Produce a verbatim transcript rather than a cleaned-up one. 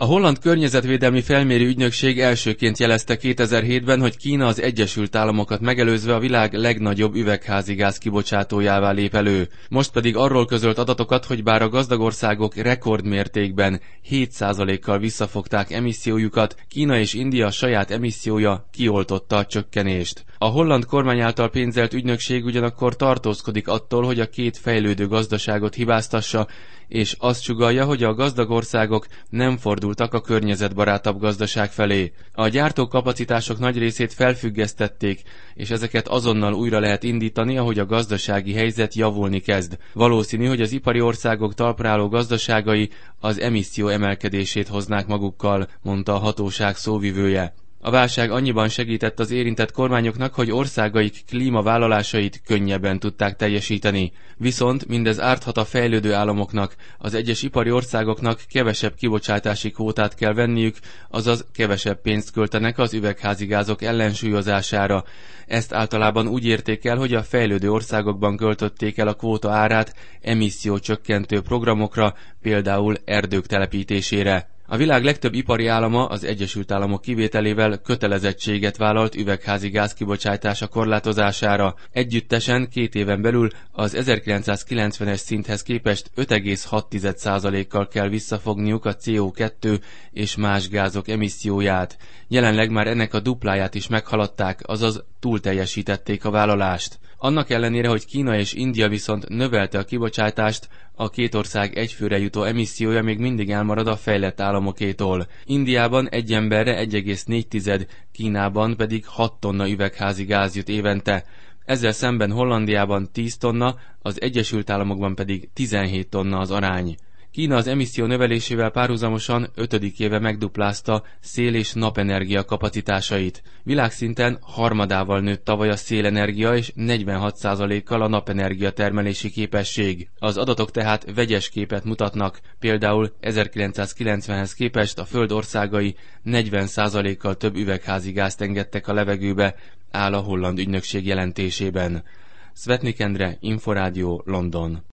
A holland környezetvédelmi felmérő ügynökség elsőként jelezte kétezer-hétben, hogy Kína az Egyesült Államokat megelőzve a világ legnagyobb üvegháziggáz kibocsátójává lép elő. Most pedig arról közölt adatokat, hogy bár a gazdag országok rekordmértékben hét százalékkal visszafogták emissziójukat, Kína és India saját emissziója kioltotta a csökkenést. A holland kormány által pénzelt ügynökség ugyanakkor tartózkodik attól, hogy a két fejlődő gazdaságot hibáztassa, és azt sugallja, hogy a gazdag országok nem fordultak a környezetbarátabb gazdaság felé. A gyártókapacitások nagy részét felfüggesztették, és ezeket azonnal újra lehet indítani, ahogy a gazdasági helyzet javulni kezd. Valószínű, hogy az ipari országok talpráló gazdaságai az emisszió emelkedését hoznák magukkal, mondta a hatóság szóvivője. A válság annyiban segített az érintett kormányoknak, hogy országaik klímavállalásait könnyebben tudták teljesíteni. Viszont mindez árthat a fejlődő államoknak, az egyes ipari országoknak kevesebb kibocsátási kvótát kell venniük, azaz kevesebb pénzt költenek az üvegházigázok ellensúlyozására. Ezt általában úgy érték el, hogy a fejlődő országokban költötték el a kvóta árát emissziócsökkentő programokra, például erdők telepítésére. A világ legtöbb ipari állama az Egyesült Államok kivételével kötelezettséget vállalt üvegházi gáz kibocsátása korlátozására. Együttesen két éven belül az ezerkilencszázkilencvenes szinthez képest öt egész hat százalékkal kell visszafogniuk a cé o kettő és más gázok emisszióját. Jelenleg már ennek a dupláját is meghaladták, azaz túlteljesítették a vállalást. Annak ellenére, hogy Kína és India viszont növelte a kibocsátást, a két ország egyfőre jutó emissziója még mindig elmarad a fejlett államokétól. Indiában egy emberre egy egész négy, Kínában pedig hat tonna üvegházi gáz jut évente. Ezzel szemben Hollandiában tíz tonna, az Egyesült Államokban pedig tizenhét tonna az arány. Kína az emisszió növelésével párhuzamosan ötödik éve megduplázta szél- és napenergia kapacitásait. Világszinten harmadával nőtt tavaly a szélenergia és negyvenhat százalékkal a napenergia termelési képesség. Az adatok tehát vegyes képet mutatnak, például ezerkilencszázkilencvenhez képest a föld országai negyven százalékkal több üvegházi gázt engedtek a levegőbe, áll a holland ügynökség jelentésében. Svetnik Endre, Inforádió, London.